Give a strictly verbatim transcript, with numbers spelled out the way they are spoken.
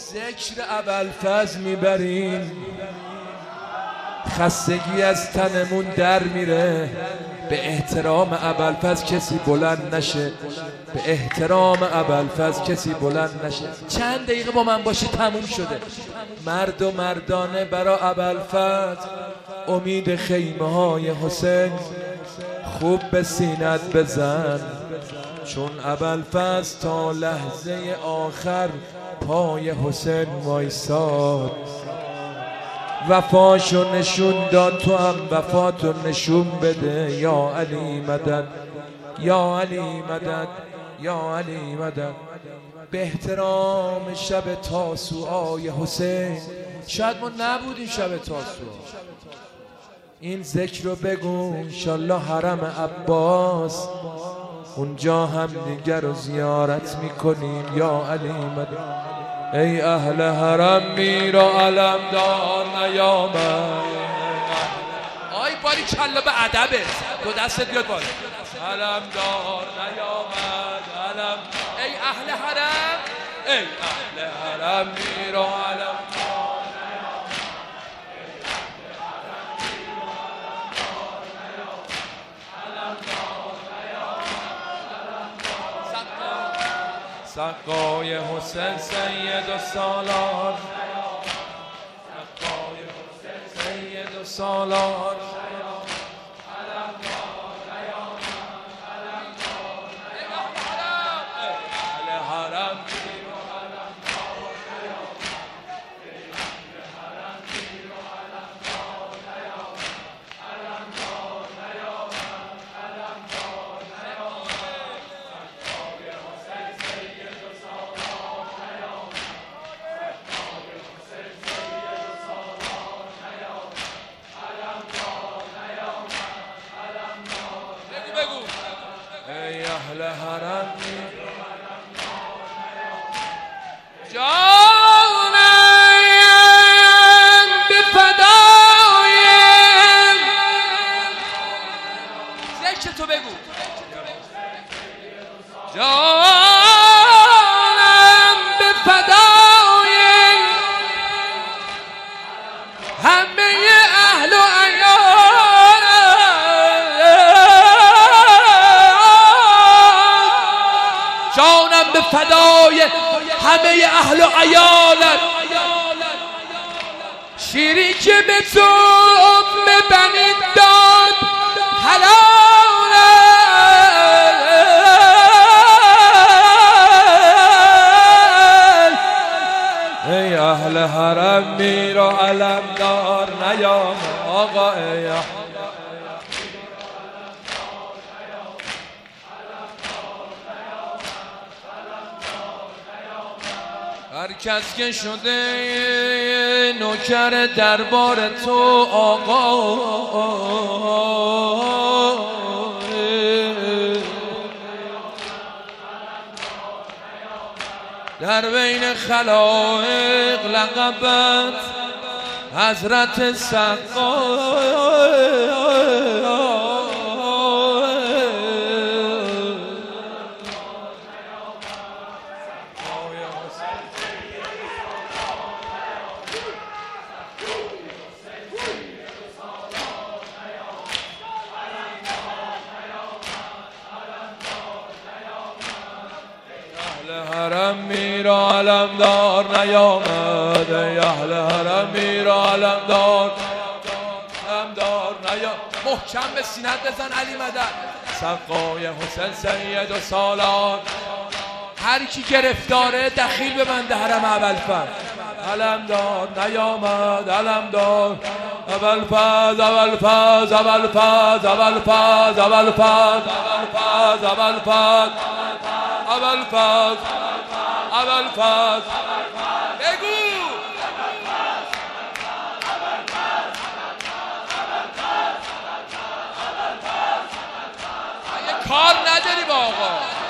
ذکر ابوالفضل میبریم خستگی از تنمون در میره. به احترام ابوالفضل کسی بلند نشه، به احترام ابوالفضل کسی بلند نشه. چند دقیقه با من باشی تموم شده. مرد و مردانه برا ابوالفضل، امید خیمه های حسین، خوب به سینت بزن، چون ابوالفضل تا لحظه آخر پای حسین وایساد. وفاشو نشون داد، تو هم وفاتو نشون بده. یا علی مدد، یا علی مدد، یا علی مدد. به احترام شب تاسوعای حسین، شاید ما نبودیم شب تاسوعا، این ذکر رو بگو انشالله حرم عباس اونجا هم دیگر رو زیارت میکنیم. یا علی مدد. ای اهل حرم میر و علمدار نیامد. آی باری کلا به ادبه، دو دستت بیاد بالا. علمدار نیامد علم. ای اهل حرم، ای اهل حرم میر و علمدار نیامد. سقای حسین سید و سالار، سقای حسین سید و سالار. ای اهل حرم جانم به فدای ذکر تو بگو. جانم به فدای همه اهل و جانم به فدای همه اهل و عیالت. شیری که به تو ام بنی داد حلال. ای اهل حرم میر و علمدار نیامد. آقا ای هر کس که شده نوکر دربار تو آقا، در بین خلائق لقبت حضرت سقا. حرم میر و علمدار نیامد. ای اهل حرم میر و علمدار علمدار نیامد. محکم به سینت بزن علی مدد. سقای حسین سید و سالار. هر کی گرفتاره دخیل به بنده حرم ابوالفضل. علمدار نیامد علمدار. ابوالفضل ابوالفضل ابوالفضل ابوالفضل ابوالفضل ابوالفضل ابوالفضل ابوالفضل بگو. اگه کار نداری با آقا